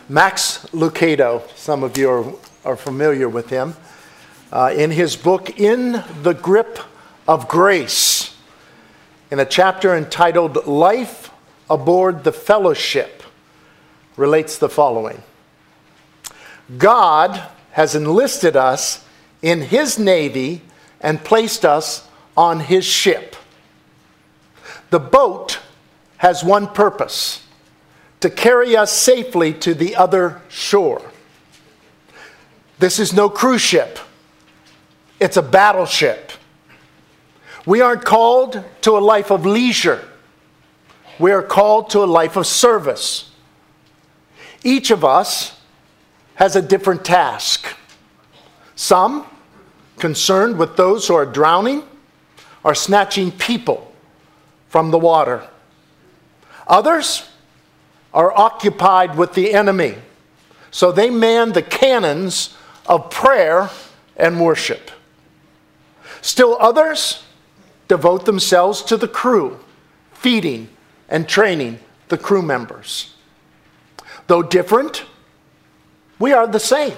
Max Lucado, some of you are familiar with him, in his book, In the Grip of Grace, in a chapter entitled Life Aboard the Fellowship, relates the following. God has enlisted us in His Navy and placed us on His ship. The boat has one purpose: to carry us safely to the other shore. This is no cruise ship. It's a battleship. We aren't called to a life of leisure. We are called to a life of service. Each of us has a different task. Some, concerned with those who are drowning, are snatching people from the water. Others are occupied with the enemy, so they man the cannons of prayer and worship. Still others devote themselves to the crew, feeding and training the crew members. Though different, we are the same.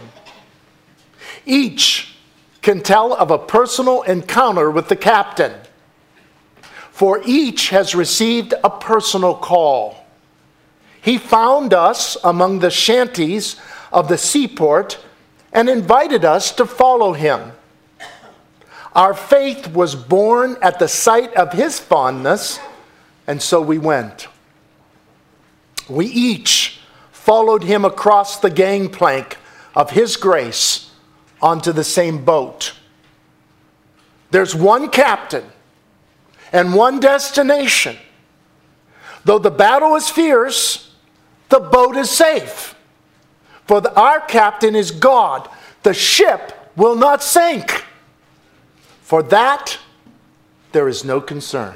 Each can tell of a personal encounter with the captain, for each has received a personal call. He found us among the shanties of the seaport and invited us to follow him. Our faith was born at the sight of his fondness, and so we went. We each followed him across the gangplank of his grace onto the same boat. There's one captain and one destination. Though the battle is fierce, the boat is safe. For our captain is God. The ship will not sink. For that, there is no concern.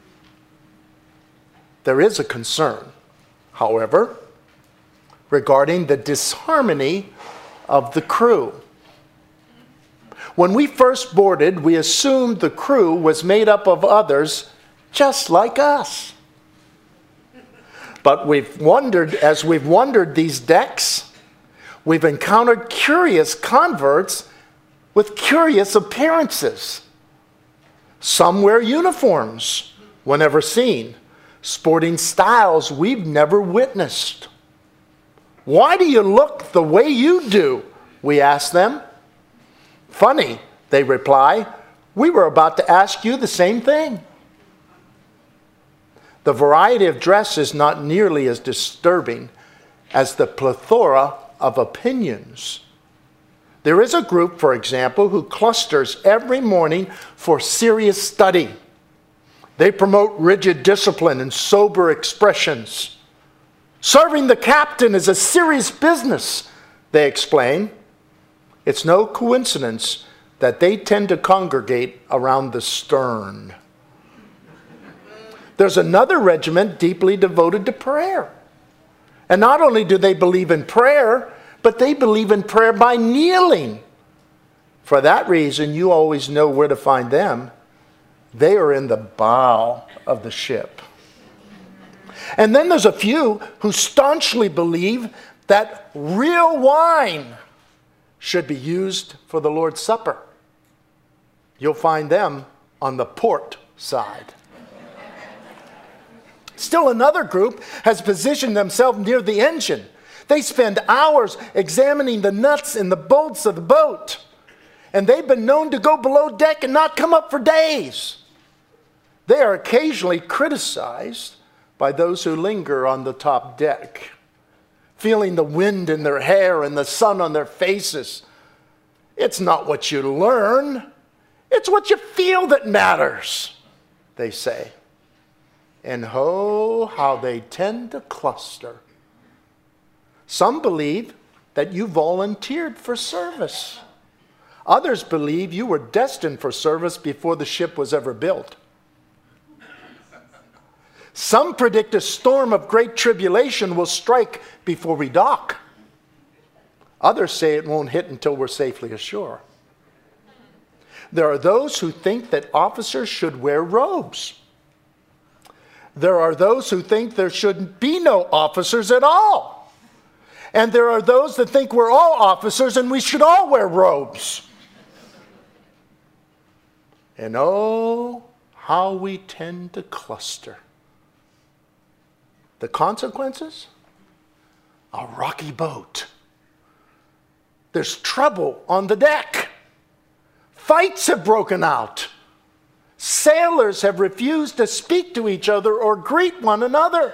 There is a concern, however, regarding the disharmony of the crew. When we first boarded, we assumed the crew was made up of others just like us. But as we've wandered these decks, we've encountered curious converts with curious appearances. Some wear uniforms whenever seen, sporting styles we've never witnessed. Why do you look the way you do? We ask them. Funny, they reply. We were about to ask you the same thing. The variety of dress is not nearly as disturbing as the plethora of opinions. There is a group, for example, who clusters every morning for serious study. They promote rigid discipline and sober expressions. Serving the captain is a serious business, they explain. It's no coincidence that they tend to congregate around the stern. There's another regiment deeply devoted to prayer. And not only do they believe in prayer, but they believe in prayer by kneeling. For that reason, you always know where to find them. They are in the bow of the ship. And then there's a few who staunchly believe that real wine should be used for the Lord's Supper. You'll find them on the port side. Still another group has positioned themselves near the engine. They spend hours examining the nuts and the bolts of the boat. And they've been known to go below deck and not come up for days. They are occasionally criticized by those who linger on the top deck, feeling the wind in their hair and the sun on their faces. It's not what you learn, it's what you feel that matters, they say. And oh, how they tend to cluster. Some believe that you volunteered for service. Others believe you were destined for service before the ship was ever built. Some predict a storm of great tribulation will strike before we dock. Others say it won't hit until we're safely ashore. There are those who think that officers should wear robes. There are those who think there shouldn't be no officers at all. And there are those that think we're all officers and we should all wear robes. And oh, how we tend to cluster. The consequences? A rocky boat. There's trouble on the deck. Fights have broken out. Sailors have refused to speak to each other or greet one another.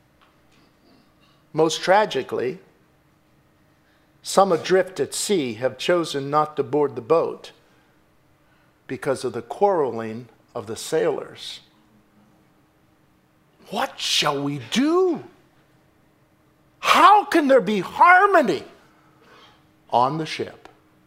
Most tragically, some adrift at sea have chosen not to board the boat because of the quarreling of the sailors. What shall we do? How can there be harmony on the ship?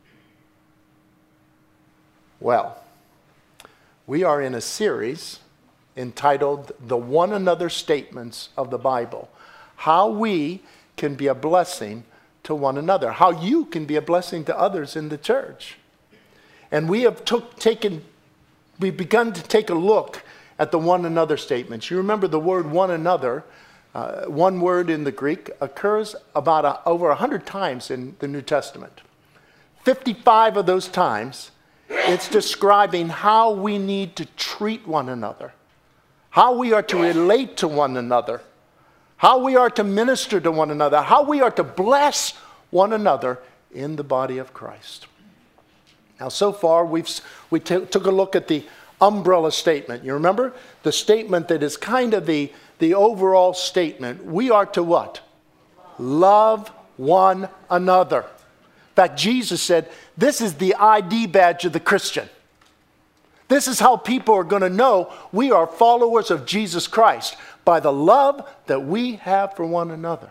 Well, we are in a series entitled The One Another Statements of the Bible. How we can be a blessing to one another. How you can be a blessing to others in the church. And we have we've begun to take a look at the one another statements. You remember the word one another, one word in the Greek, occurs about over 100 times in the New Testament. 55 of those times, it's describing how we need to treat one another, how we are to relate to one another, how we are to minister to one another, how we are to bless one another in the body of Christ. Now, so far, we took a look at the umbrella statement. You remember? The statement that is kind of the overall statement. We are to what? Love one another. In fact, Jesus said, this is the ID badge of the Christian. This is how people are going to know we are followers of Jesus Christ, by the love that we have for one another.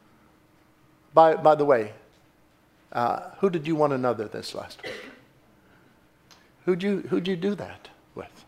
By the way, who did you one another this last week? Who'd you do that with?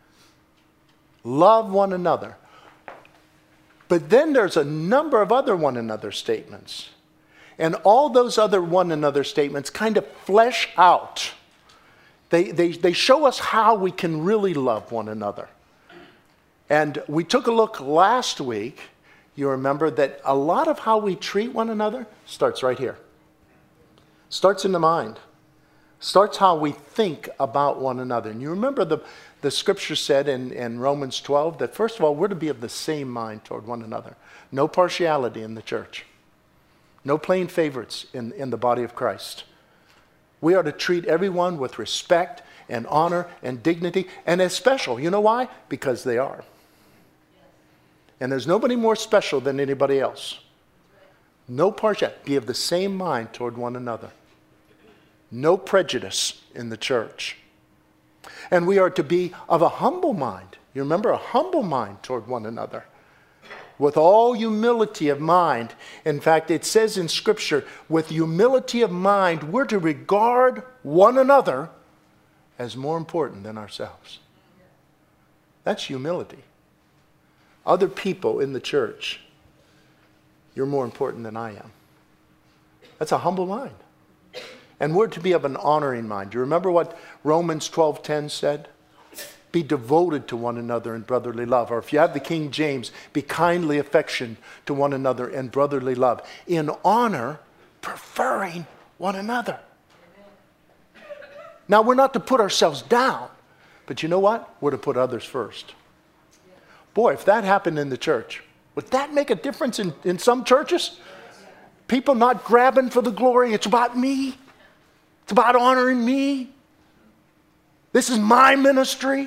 Love one another. But then there's a number of other one another statements. And all those other one another statements kind of flesh out. They show us how we can really love one another. And we took a look last week. You remember that a lot of how we treat one another starts right here. Starts in the mind. Starts how we think about one another. And you remember the scripture said in Romans 12 that first of all, we're to be of the same mind toward one another. No partiality in the church. No playing favorites in the body of Christ. We are to treat everyone with respect and honor and dignity, and as special. You know why? Because they are. And there's nobody more special than anybody else. No partiality. Be of the same mind toward one another. No prejudice in the church. And we are to be of a humble mind. You remember, a humble mind toward one another. With all humility of mind. In fact, it says in Scripture, with humility of mind, we're to regard one another as more important than ourselves. That's humility. Other people in the church, you're more important than I am. That's a humble mind. And we're to be of an honoring mind. Do you remember what Romans 12:10 said? Be devoted to one another in brotherly love. Or if you have the King James, be kindly affectioned to one another in brotherly love. In honor, preferring one another. Now, we're not to put ourselves down. But you know what? We're to put others first. Boy, if that happened in the church, would that make a difference in some churches? People not grabbing for the glory. It's about me. It's about honoring me. This is my ministry.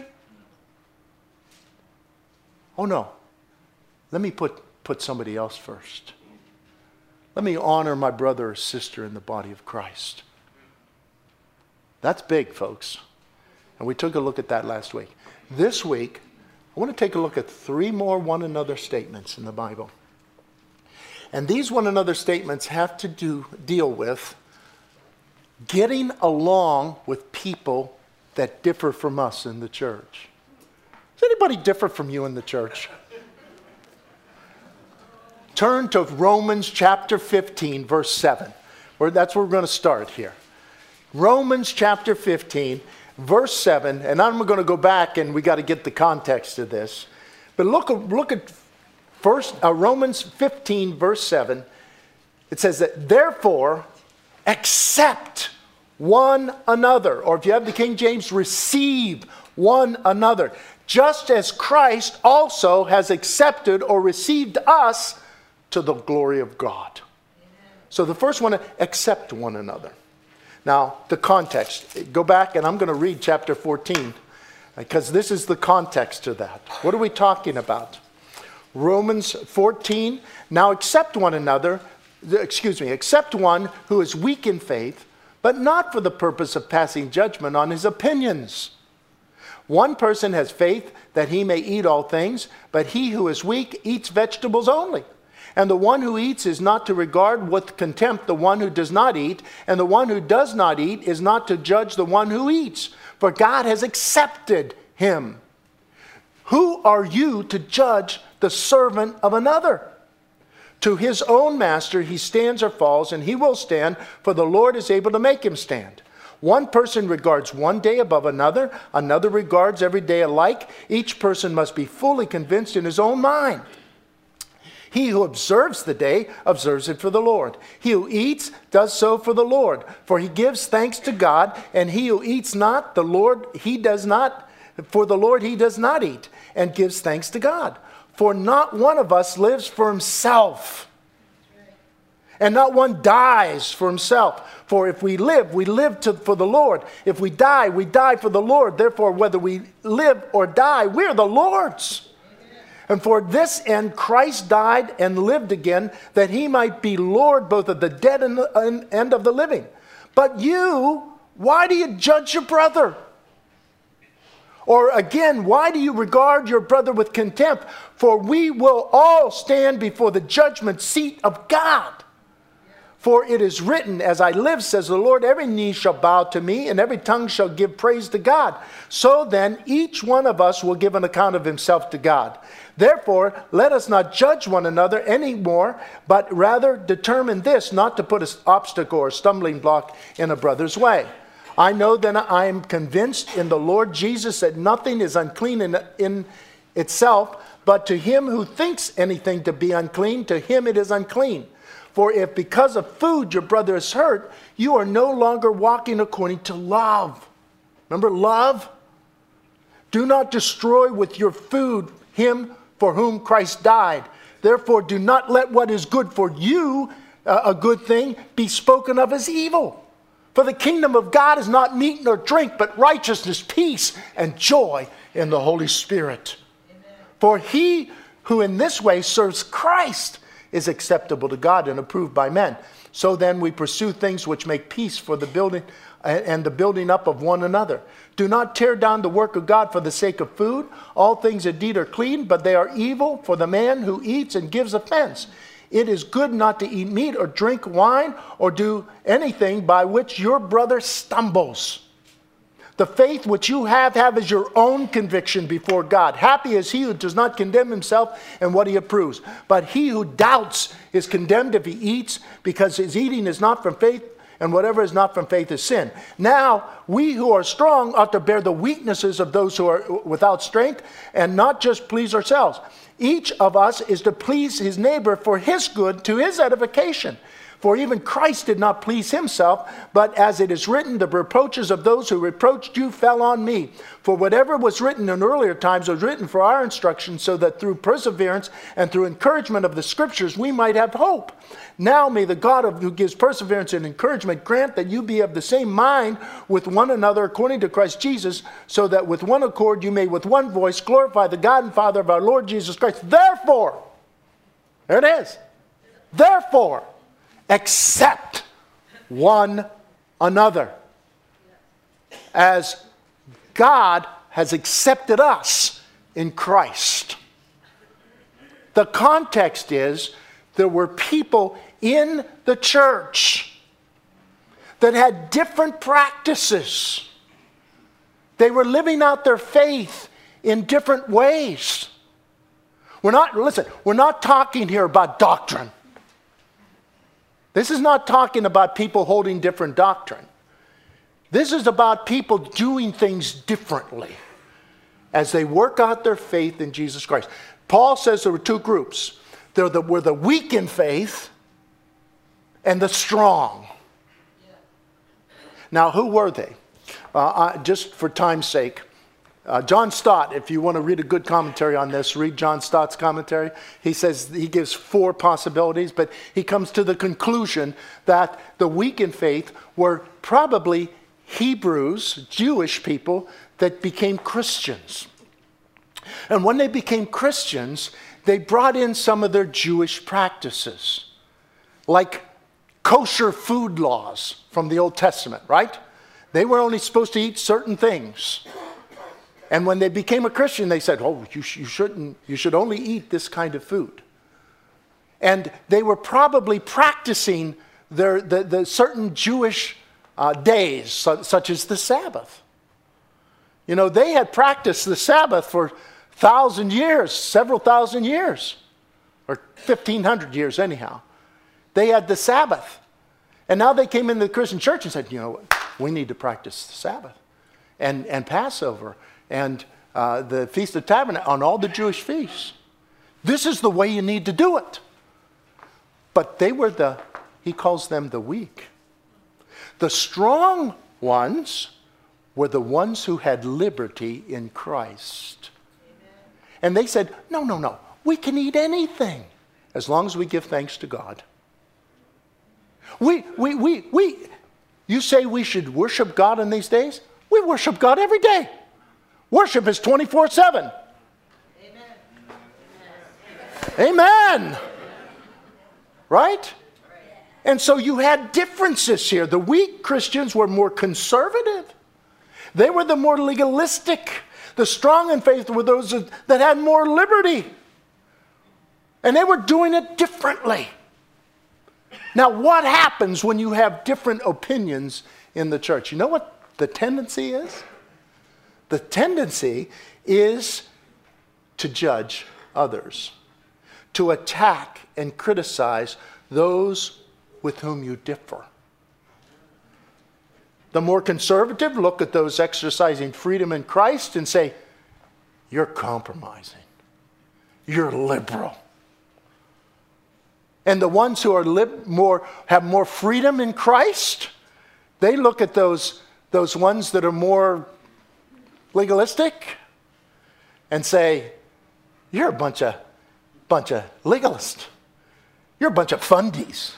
Oh no. Let me put somebody else first. Let me honor my brother or sister in the body of Christ. That's big, folks. And we took a look at that last week. This week, I want to take a look at 3 more one another statements in the Bible. And these one another statements have to deal with getting along with people that differ from us in the church. Does anybody differ from you in the church? Turn to Romans chapter 15, verse 7. That's where we're going to start here. Romans chapter 15, verse 7. And I'm going to go back and we got to get the context of this. But look at first Romans 15, verse 7. it says that therefore accept one another. Or if you have the King James, receive one another. Just as Christ also has accepted or received us to the glory of God. So the first one, accept one another. Now, the context. Go back and I'm going to read chapter 14 because this is the context to that. What are we talking about? Romans 14. Now accept one another, accept one who is weak in faith, but not for the purpose of passing judgment on his opinions. One person has faith that he may eat all things, but he who is weak eats vegetables only. And the one who eats is not to regard with contempt the one who does not eat, and the one who does not eat is not to judge the one who eats, for God has accepted him. Who are you to judge the servant of another? To his own master he stands or falls, and he will stand, for the Lord is able to make him stand. One person regards one day above another, another regards every day alike. Each person must be fully convinced in his own mind. He who observes the day observes it for the Lord. He who eats does so for the Lord, for he gives thanks to God, and he who eats not, the Lord he does not, for the Lord he does not eat, and gives thanks to God. For not one of us lives for himself, and not one dies for himself. For if we live for the Lord. If we die for the Lord. Therefore, whether we live or die, we're the Lord's. Amen. And for this end, Christ died and lived again, that he might be Lord both of the dead and of the living. But you, why do you judge your brother? Or again, why do you regard your brother with contempt? For we will all stand before the judgment seat of God. For it is written, as I live, says the Lord, every knee shall bow to me, and every tongue shall give praise to God. So then, each one of us will give an account of himself to God. Therefore, let us not judge one another anymore, but rather determine this, not to put an obstacle or stumbling block in a brother's way. I know that I am convinced in the Lord Jesus that nothing is unclean in itself, but to him who thinks anything to be unclean, to him it is unclean. For if because of food your brother is hurt, you are no longer walking according to love. Remember love? Do not destroy with your food him for whom Christ died. Therefore, do not let what is good for you, a good thing, be spoken of as evil. For the kingdom of God is not meat nor drink, but righteousness, peace, and joy in the Holy Spirit. Amen. For he who in this way serves Christ is acceptable to God and approved by men. So then we pursue things which make peace for the building and the building up of one another. Do not tear down the work of God for the sake of food. All things indeed are clean, but they are evil for the man who eats and gives offense. It is good not to eat meat or drink wine or do anything by which your brother stumbles. The faith which you have as your own conviction before God. Happy is he who does not condemn himself in what he approves. But he who doubts is condemned if he eats, because his eating is not from faith, and whatever is not from faith is sin. Now, we who are strong ought to bear the weaknesses of those who are without strength, and not just please ourselves. Each of us is to please his neighbor for his good, to his edification. For even Christ did not please himself, but as it is written, the reproaches of those who reproached you fell on me. For whatever was written in earlier times was written for our instruction, so that through perseverance and through encouragement of the scriptures we might have hope. Now may the God who gives perseverance and encouragement grant that you be of the same mind with one another according to Christ Jesus, so that with one accord you may with one voice glorify the God and Father of our Lord Jesus Christ. Therefore, there it is, therefore, accept one another as God has accepted us in Christ. The context is there were people in the church that had different practices. They were living out their faith in different ways. We're not talking here about doctrine. This is not talking about people holding different doctrine. This is about people doing things differently as they work out their faith in Jesus Christ. Paul says there were two groups. There were the weak in faith, and the strong. Now, who were they? Just for time's sake, John Stott, if you want to read a good commentary on this, read John Stott's commentary. He says he gives 4 possibilities, but he comes to the conclusion that the weak in faith were probably Hebrews, Jewish people, that became Christians. And when they became Christians, they brought in some of their Jewish practices, like kosher food laws from the Old Testament, right? They were only supposed to eat certain things. And when they became a Christian, they said, oh, you should only eat this kind of food. And they were probably practicing the certain Jewish days, such as the Sabbath. You know, they had practiced the Sabbath for 1,000 years, several thousand years, or 1,500 years anyhow. They had the Sabbath. And now they came into the Christian church and said, you know what, we need to practice the Sabbath and Passover and the Feast of Tabernacles, on all the Jewish feasts. This is the way you need to do it. But they were he calls them the weak. The strong ones were the ones who had liberty in Christ. Amen. And they said, no, we can eat anything as long as we give thanks to God. You say we should worship God in these days? We worship God every day. Worship is 24/7. Amen. Right? And so you had differences here. The weak Christians were more conservative. They were the more legalistic. The strong in faith were those that had more liberty. And they were doing it differently. Now, what happens when you have different opinions in the church? You know what the tendency is? The tendency is to judge others, to attack and criticize those with whom you differ. The more conservative look at those exercising freedom in Christ and say, you're compromising. You're liberal. And the ones who are have more freedom in Christ, they look at those ones that are more legalistic and say, you're a bunch of legalists. You're a bunch of fundies.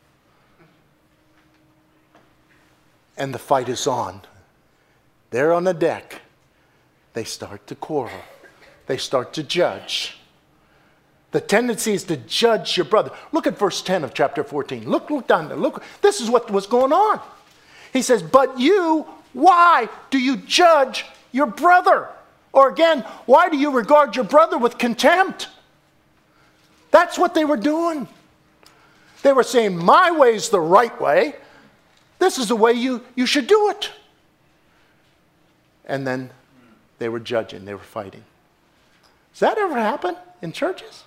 And the fight is on. They're on the deck. They start to quarrel. They start to judge. The tendency is to judge your brother. Look at verse 10 of chapter 14. Look down there. Look, this is what was going on. He says, but you, why do you judge your brother? Or again, why do you regard your brother with contempt? That's what they were doing. They were saying, my way's the right way. This is the way you should do it. And then they were judging. They were fighting. Does that ever happen in churches?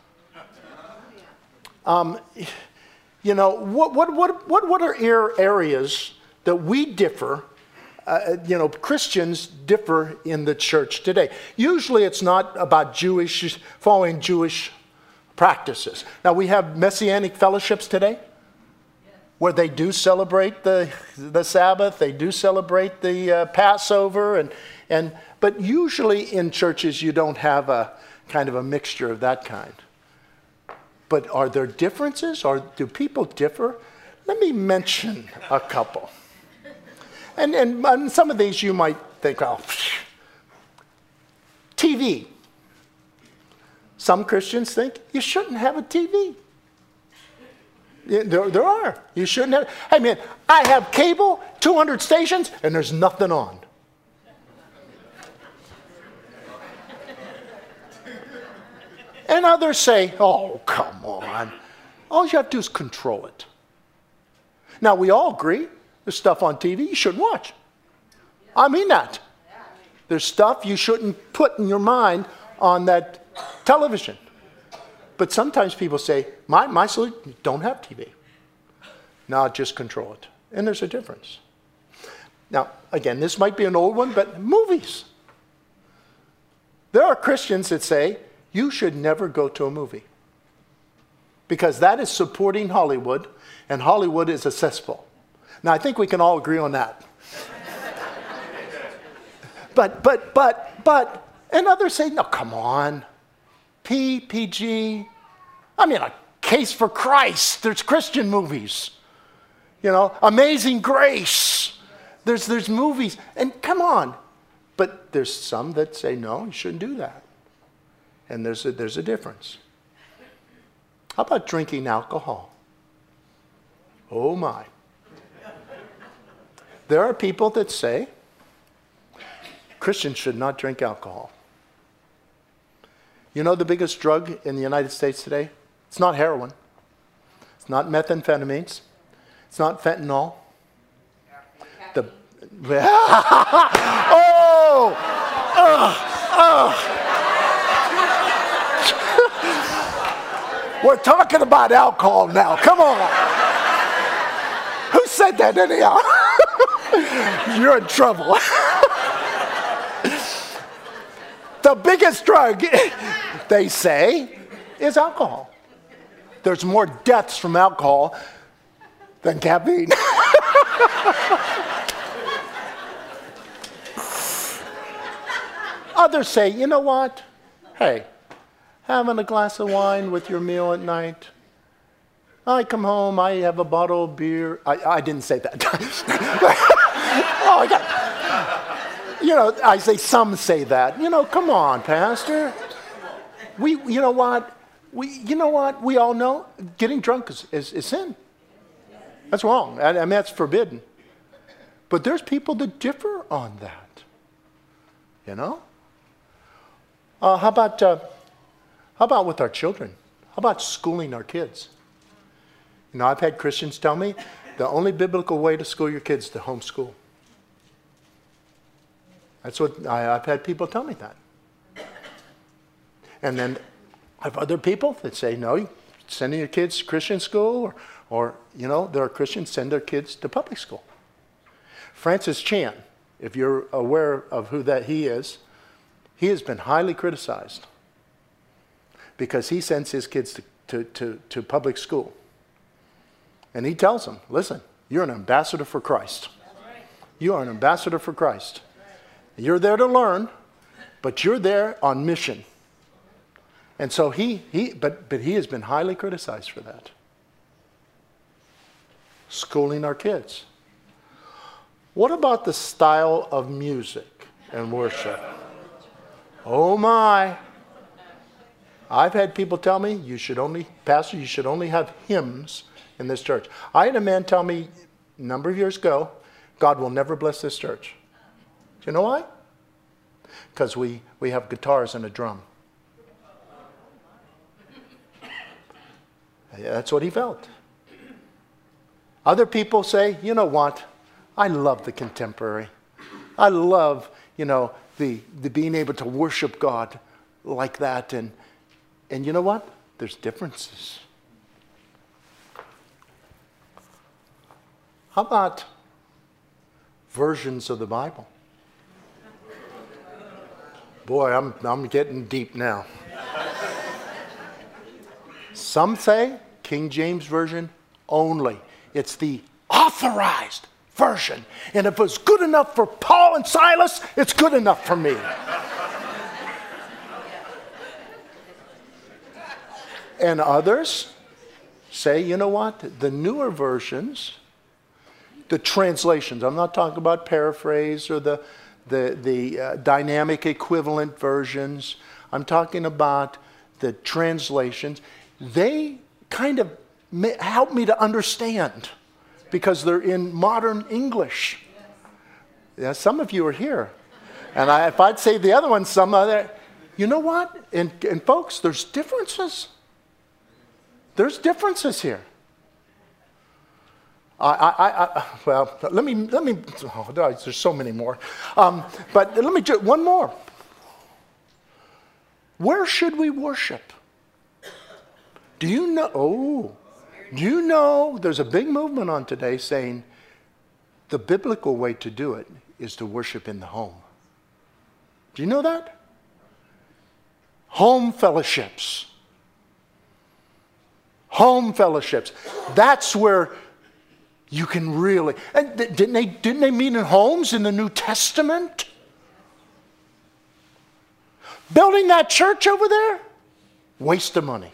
You know, what are areas that we differ, Christians differ in the church today? Usually it's not about following Jewish practices. Now we have Messianic fellowships today where they do celebrate the Sabbath, they do celebrate the Passover, but usually in churches you don't have a kind of a mixture of that kind. But are there differences, or do people differ? Let me mention a couple. And some of these you might think, oh, TV. Some Christians think you shouldn't have a TV. There are. You shouldn't have. Hey man, I have cable, 200 stations, and there's nothing on. And others say, oh, come on. All you have to do is control it. Now, we all agree there's stuff on TV you shouldn't watch. I mean that. There's stuff you shouldn't put in your mind on that television. But sometimes people say, my solution, don't have TV. No, just control it. And there's a difference. Now, again, this might be an old one, but movies. There are Christians that say, you should never go to a movie. because that is supporting Hollywood, and Hollywood is a cesspool. Now, I think we can all agree on that. But, and others say, no, come on. PG. I mean, A Case for Christ. There's Christian movies. You know, Amazing Grace. There's movies. And come on. But there's some that say, no, you shouldn't do that. And there's a difference. How about drinking alcohol? Oh, my. There are people that say Christians should not drink alcohol. You know the biggest drug in the United States today? It's not heroin. It's not methamphetamines. It's not fentanyl. We're talking about alcohol now. Come on. Who said that anyhow? You're in trouble. The biggest drug, they say, is alcohol. There's more deaths from alcohol than caffeine. Others say, you know what? Hey, having a glass of wine with your meal at night. I come home, I have a bottle of beer. I didn't say that. Oh, I got it. You know, I say some say that. You know, come on, Pastor. You know what? We all know getting drunk is sin. That's wrong. I mean, that's forbidden. But there's people that differ on that. You know? How about with our children? How about schooling our kids? You know, I've had Christians tell me the only biblical way to school your kids is to homeschool. That's what I've had people tell me that. And then I have other people that say, no, you're sending your kids to Christian school, or you know, there are Christians send their kids to public school. Francis Chan, if you're aware of who that he is, he has been highly criticized because he sends his kids to public school. And he tells them, listen, you're an ambassador for Christ. You are an ambassador for Christ. You're there to learn, but you're there on mission. And so but he has been highly criticized for that. Schooling our kids. What about the style of music and worship? Oh my. I've had people tell me, Pastor, you should only have hymns in this church. I had a man tell me a number of years ago, God will never bless this church. Do you know why? Because we have guitars and a drum. Yeah, that's what he felt. Other people say, you know what? I love the contemporary. I love, you know, the being able to worship God like that. And you know what? There's differences. How about versions of the Bible? Boy, I'm getting deep now. Some say King James Version only. It's the authorized version. And if it's good enough for Paul and Silas, it's good enough for me. And others say, you know what? The newer versions, the translations, I'm not talking about paraphrase or the dynamic equivalent versions. I'm talking about the translations. They kind of help me to understand because they're in modern English. Yeah, some of you are here. And if I'd say the other one, some other, you know what? And folks, there's differences. There's differences here. Well, let me. Oh, there's so many more. But let me just one more. Where should we worship? Do you know? Oh, do you know? There's a big movement on today saying the biblical way to do it is to worship in the home. Do you know that? Home fellowships. home fellowships. That's where you can really... And didn't they meet in homes in the New Testament? Building that church over there? Waste of money.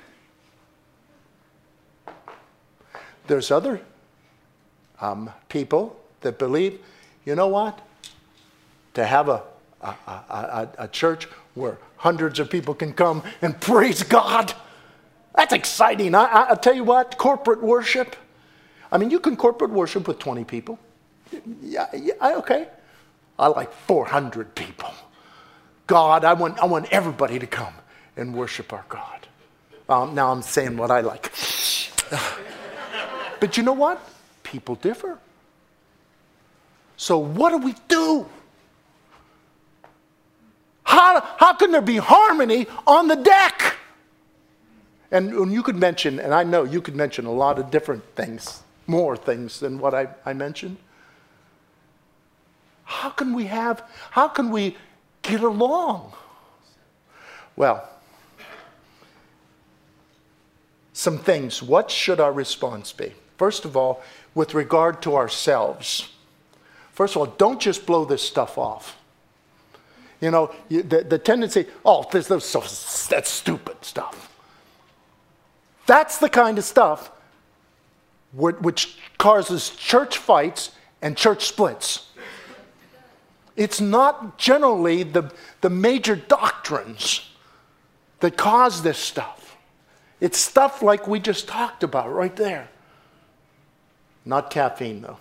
There's other people that believe, you know what? To have a church where hundreds of people can come and praise God, that's exciting. I'll tell you what, corporate worship. I mean, you can corporate worship with 20 people. Yeah, okay. I like 400 people. God, I want everybody to come and worship our God. Now I'm saying what I like. But you know what? People differ. So what do we do? How can there be harmony on the deck? And you could mention, and I know you could mention a lot of different things, more things than what I mentioned. How can we get along? Well, some things. What should our response be? First of all, with regard to ourselves. First of all, don't just blow this stuff off. You know, the tendency, that's stupid stuff. That's the kind of stuff which causes church fights and church splits. It's not generally the major doctrines that cause this stuff. It's stuff like we just talked about right there. Not caffeine, though.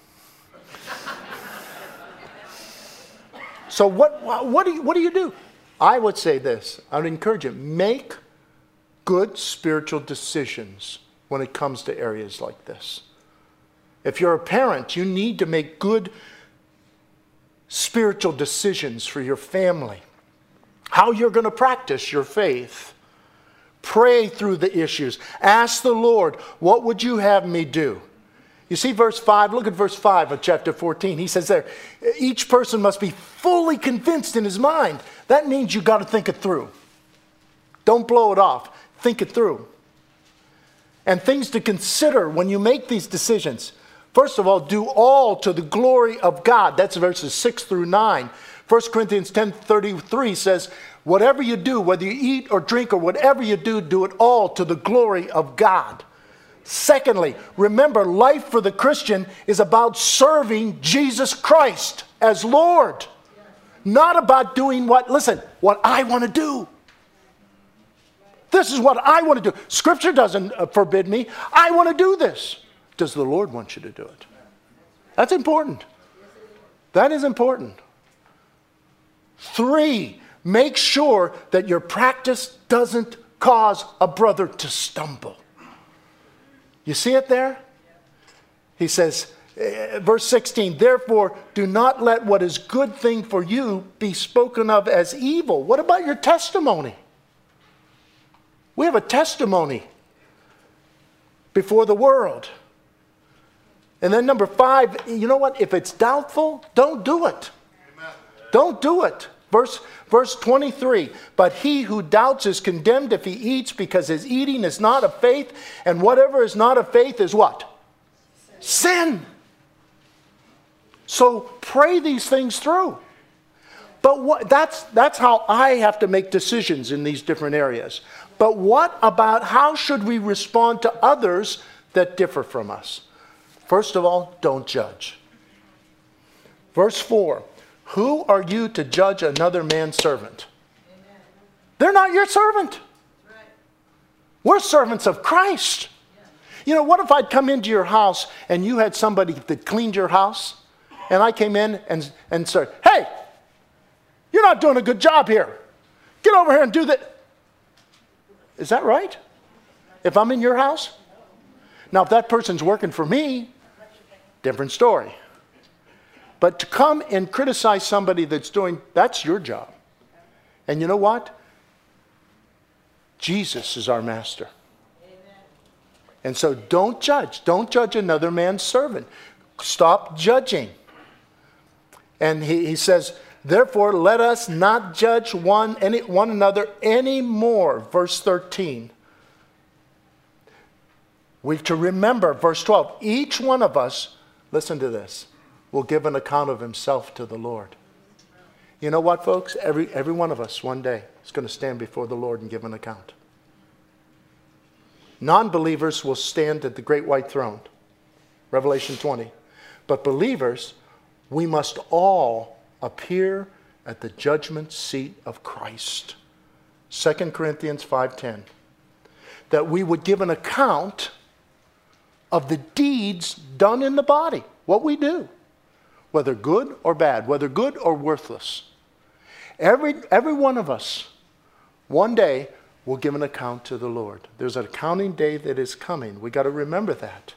So what do you do? I would say this. I would encourage you. Make good spiritual decisions when it comes to areas like this. If you're a parent, you need to make good spiritual decisions for your family. How you're going to practice your faith. Pray through the issues. Ask the Lord, what would you have me do? You see verse 5? Look at verse 5 of chapter 14. He says there, each person must be fully convinced in his mind. That means you got to think it through. Don't blow it off. Think it through. And things to consider when you make these decisions. First of all, do all to the glory of God. That's verses 6 through 9. 1 Corinthians 10:33 says, whatever you do, whether you eat or drink or whatever you do, do it all to the glory of God. Secondly, remember, life for the Christian is about serving Jesus Christ as Lord. Not about doing what I want to do. This is what I want to do. Scripture doesn't forbid me. I want to do this. Does the Lord want you to do it? That's important. That is important. 3, make sure that your practice doesn't cause a brother to stumble. You see it there? He says, verse 16, therefore, do not let what is good thing for you be spoken of as evil. What about your testimony? We have a testimony before the world. And then number 5, you know what? If it's doubtful, don't do it. Amen. Don't do it. Verse 23, but he who doubts is condemned if he eats, because his eating is not of faith, and whatever is not of faith is what? Sin. So pray these things through. But that's how I have to make decisions in these different areas. But what about how should we respond to others that differ from us? First of all, don't judge. Verse 4. Who are you to judge another man's servant? Amen. They're not your servant. Right. We're servants of Christ. Yeah. You know, what if I'd come into your house and you had somebody that cleaned your house, and I came in and said, hey, you're not doing a good job here. Get over here and do that. Is that right? If I'm in your house? Now, if that person's working for me, different story. But to come and criticize somebody that's your job. And you know what? Jesus is our master. Amen. And so don't judge. Don't judge another man's servant. Stop judging. And he says, therefore, let us not judge one another anymore. Verse 13. We've to remember, verse 12, each one of us, listen to this, will give an account of himself to the Lord. You know what, folks? Every one of us one day is going to stand before the Lord and give an account. Non-believers will stand at the great white throne, Revelation 20. But believers, we must all appear at the judgment seat of Christ. 2 Corinthians 5:10. That we would give an account of the deeds done in the body, what we do, whether good or bad, whether good or worthless. Every one of us, one day, will give an account to the Lord. There's an accounting day that is coming. We got to remember that.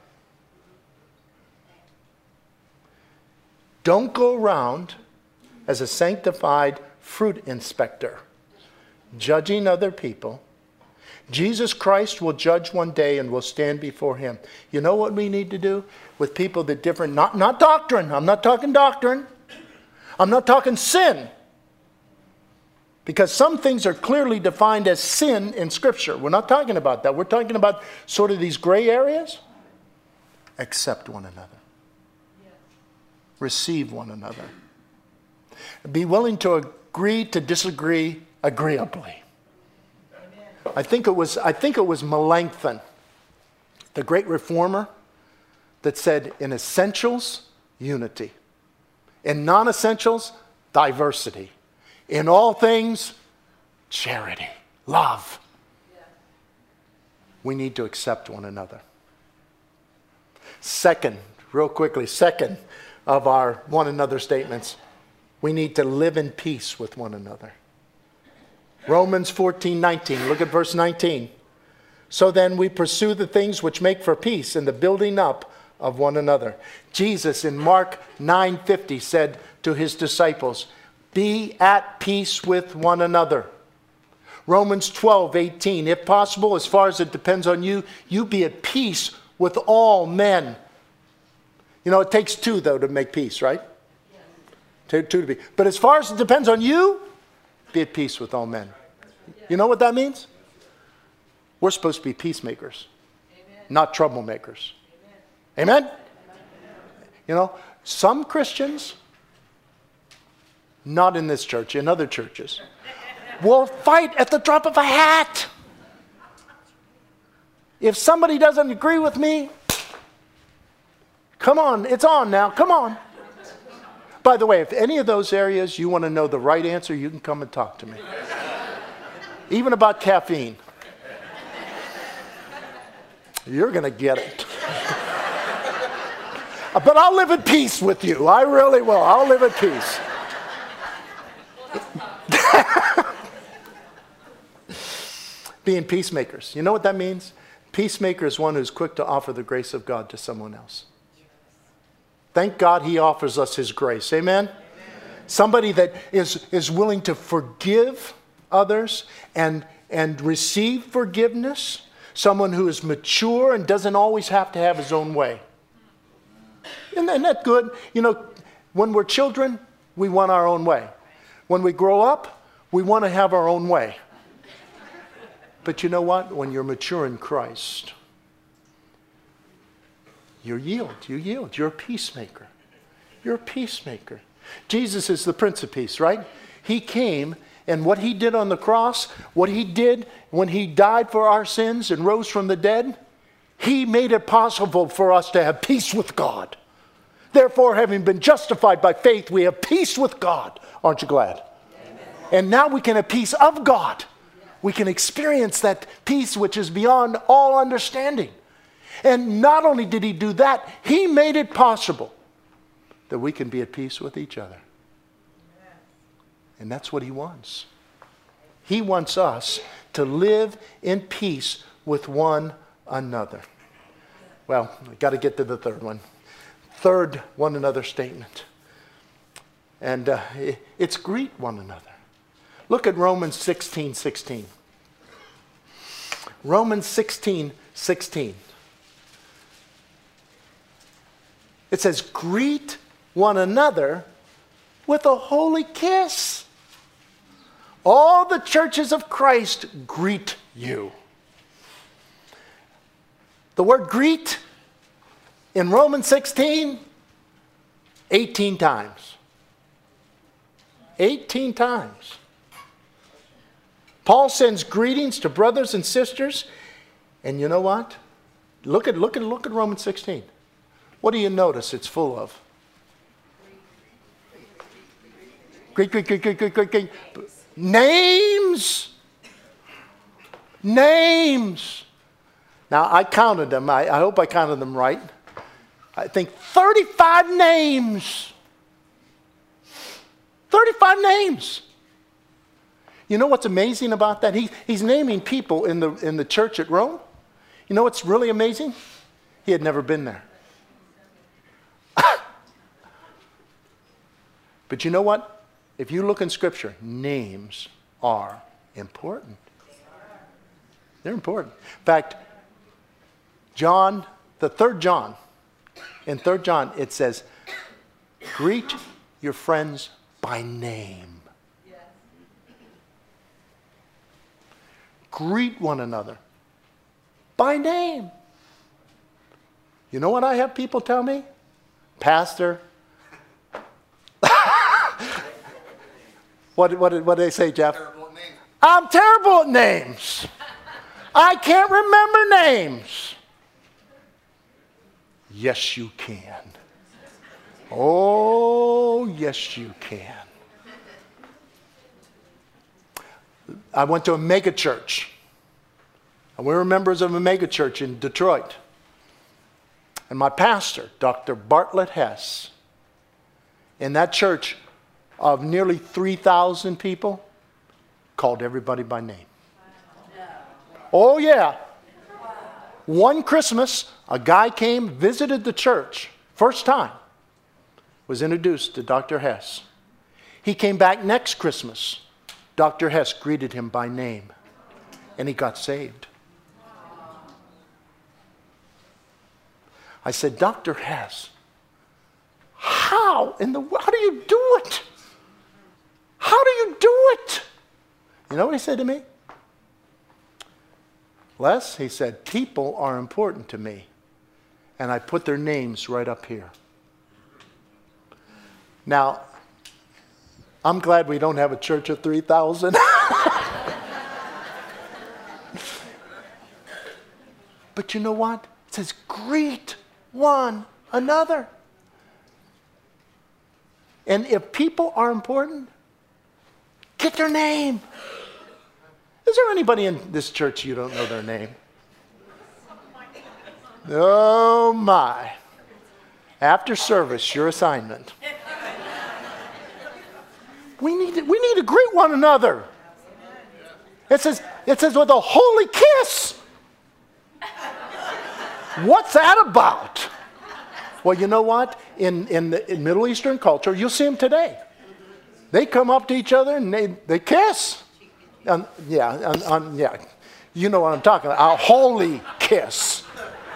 Don't go around as a sanctified fruit inspector, judging other people. Jesus Christ will judge one day and will stand before him. You know what we need to do with people that differ? Not doctrine. I'm not talking doctrine. I'm not talking sin. Because some things are clearly defined as sin in Scripture. We're not talking about that. We're talking about sort of these gray areas. Accept one another. Receive one another. Be willing to agree to disagree agreeably. I think it was Melanchthon, the great reformer, that said, in essentials, unity. In non-essentials, diversity. In all things, charity, love. We need to accept one another. Second of our one another statements, we need to live in peace with one another. Romans 14:19. Look at verse 19. So then we pursue the things which make for peace and the building up of one another. Jesus in Mark 9:50 said to his disciples, be at peace with one another. Romans 12:18. If possible, as far as it depends on you, you be at peace with all men. You know, it takes two, though, to make peace, right? Yes. Two to be. But as far as it depends on you, be at peace with all men. You know what that means? We're supposed to be peacemakers, not troublemakers. Amen? You know, some Christians, not in this church, in other churches, will fight at the drop of a hat. If somebody doesn't agree with me, come on, it's on now, come on. By the way, if any of those areas you want to know the right answer, you can come and talk to me. Even about caffeine. You're going to get it. But I'll live at peace with you. I really will. I'll live at peace. Being peacemakers. You know what that means? Peacemaker is one who's quick to offer the grace of God to someone else. Thank God he offers us his grace. Amen? Amen. Somebody that is willing to forgive others and receive forgiveness. Someone who is mature and doesn't always have to have his own way. Isn't that good? You know, when we're children, we want our own way. When we grow up, we want to have our own way. But you know what? When you're mature in Christ, you yield. You're a peacemaker. You're a peacemaker. Jesus is the Prince of Peace, right? He came, and what he did on the cross, what he did when he died for our sins and rose from the dead, he made it possible for us to have peace with God. Therefore, having been justified by faith, we have peace with God. Aren't you glad? Amen. And now we can have peace of God. We can experience that peace which is beyond all understanding. And not only did he do that, he made it possible that we can be at peace with each other. And that's what he wants. He wants us to live in peace with one another. Well, I've got to get to the third one. Third one another statement. And it's greet one another. Look at Romans 16:16. Romans 16:16. It says, greet one another with a holy kiss. All the churches of Christ greet you. The word greet in Romans 16, 18 times. 18 times. Paul sends greetings to brothers and sisters. And you know what? Look at Romans 16. What do you notice it's full of? Greek. Names. Names. Now, I counted them. I hope I counted them right. I think 35 names. 35 names. You know what's amazing about that? He's naming people in the church at Rome. You know what's really amazing? He had never been there. But you know what? If you look in Scripture, names are important. They're important. In fact, John, the 3rd John, in 3rd John, it says, greet your friends by name. Greet one another by name. You know what I have people tell me? Pastor. What did they say, Jeff? I'm terrible at names. I can't remember names. Yes, you can. Oh, yes, you can. I went to a mega church. And we were members of a mega church in Detroit. And my pastor, Dr. Bartlett Hess, in that church of nearly 3,000 people, called everybody by name. Oh, yeah. One Christmas, a guy came, visited the church, first time, was introduced to Dr. Hess. He came back next Christmas. Dr. Hess greeted him by name, and he got saved. I said, Dr. Hess, how do you do it? How do you do it? You know what he said to me? Les, he said, people are important to me, and I put their names right up here. Now, I'm glad we don't have a church of 3,000. But you know what? It says, greet one another. And if people are important, get their name. Is there anybody in this church you don't know their name? Oh my. After service, your assignment. We need to greet one another. It says with a holy kiss. What's that about? Well, you know what? In Middle Eastern culture, you'll see them today. They come up to each other and they kiss. Yeah. You know what I'm talking about. A holy kiss.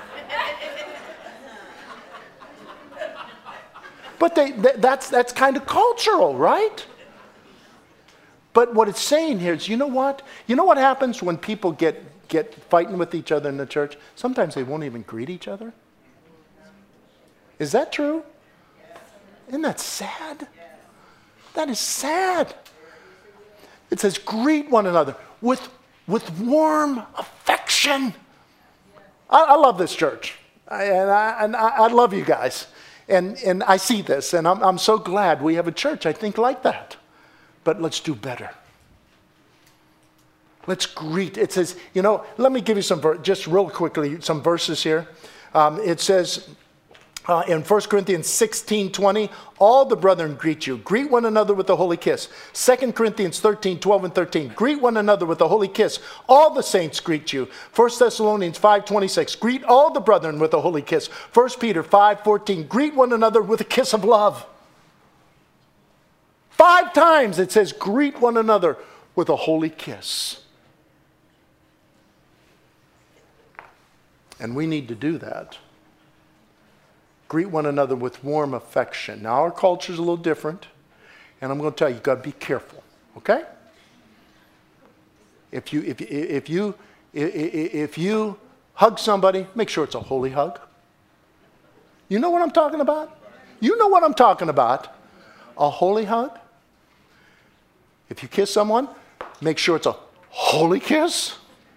But that's kind of cultural, right? But what it's saying here is, you know what? You know what happens when people get fighting with each other in the church? Sometimes they won't even greet each other. Is that true? Isn't that sad? That is sad. It says, greet one another with warm affection. I love this church. I love you guys. And I see this, and I'm so glad we have a church, I think, like that. But let's do better. Let's greet. It says, let me give you just real quickly, some verses here. It says in 1 Corinthians 16:20, all the brethren greet you. Greet one another with a holy kiss. 2 Corinthians 13:12 and 13, greet one another with a holy kiss. All the saints greet you. 1 Thessalonians 5:26, greet all the brethren with a holy kiss. 1 Peter 5:14, greet one another with a kiss of love. 5 times it says, greet one another with a holy kiss. And we need to do that. Greet one another with warm affection. Now, our culture is a little different, and I'm going to tell you, you've got to be careful, okay? If you hug somebody, make sure it's a holy hug. You know what I'm talking about? You know what I'm talking about. A holy hug. If you kiss someone, make sure it's a holy kiss.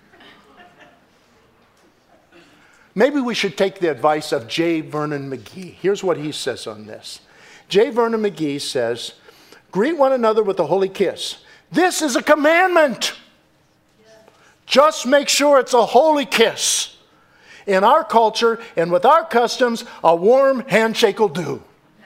Maybe we should take the advice of J. Vernon McGee. Here's what he says on this. J. Vernon McGee says, greet one another with a holy kiss. This is a commandment. Just make sure it's a holy kiss. In our culture and with our customs, a warm handshake will do.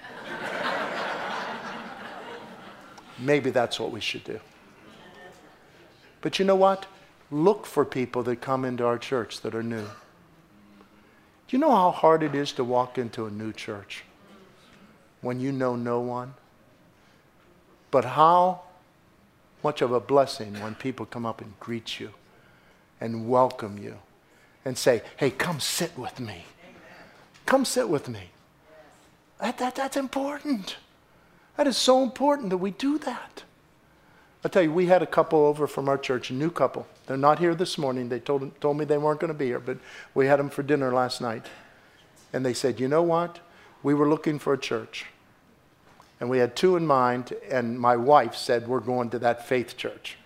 Maybe that's what we should do. But you know what? Look for people that come into our church that are new. Do you know how hard it is to walk into a new church when you know no one? But how much of a blessing when people come up and greet you and welcome you and say, hey, come sit with me. Come sit with me. That's important. That is so important that we do that. I'll tell you, we had a couple over from our church, a new couple. They're not here this morning. They told me they weren't going to be here, but we had them for dinner last night. And they said, you know what? We were looking for a church. And we had two in mind, and my wife said, we're going to that faith church.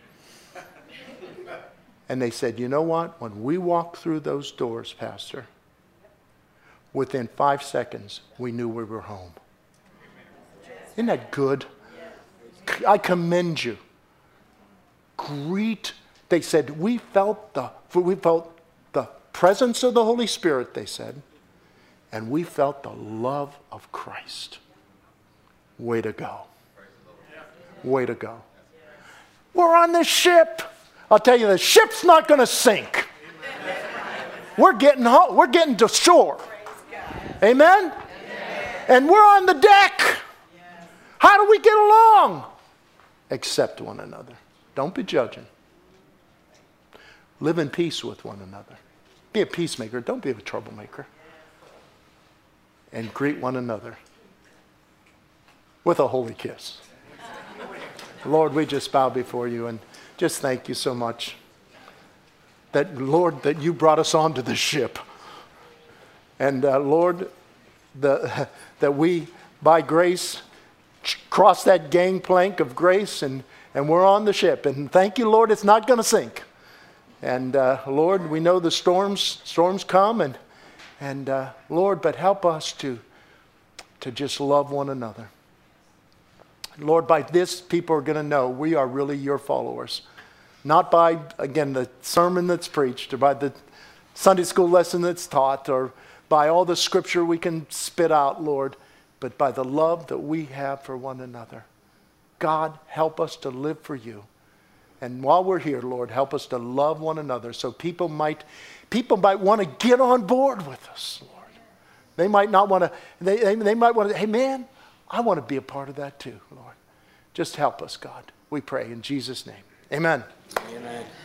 And they said, you know what? When we walked through those doors, Pastor, within 5 seconds, we knew we were home. Isn't that good? I commend you. Greet. They said, we felt the presence of the Holy Spirit, they said, and we felt the love of Christ. Way to go. Way to go. We're on the ship. I'll tell you, the ship's not going to sink. We're getting home. We're getting to shore. Amen? And we're on the deck. How do we get along? Accept one another. Don't be judging. Live in peace with one another. Be a peacemaker. Don't be a troublemaker. And greet one another with a holy kiss. Lord, we just bow before you and just thank you so much that, Lord, that you brought us onto the ship. And Lord, that we, by grace, cross that gangplank of grace and we're on the ship. And thank you, Lord, it's not going to sink. And Lord, we know the storms come and Lord, but help us to just love one another. Lord, by this, people are going to know we are really your followers. Not by, again, the sermon that's preached or by the Sunday school lesson that's taught or by all the scripture we can spit out, Lord, but by the love that we have for one another. God, help us to live for you. And while we're here, Lord, help us to love one another so people might want to get on board with us, Lord. They might not want to, they might want to, hey man, I want to be a part of that too, Lord. Just help us, God. We pray in Jesus' name. Amen. Amen.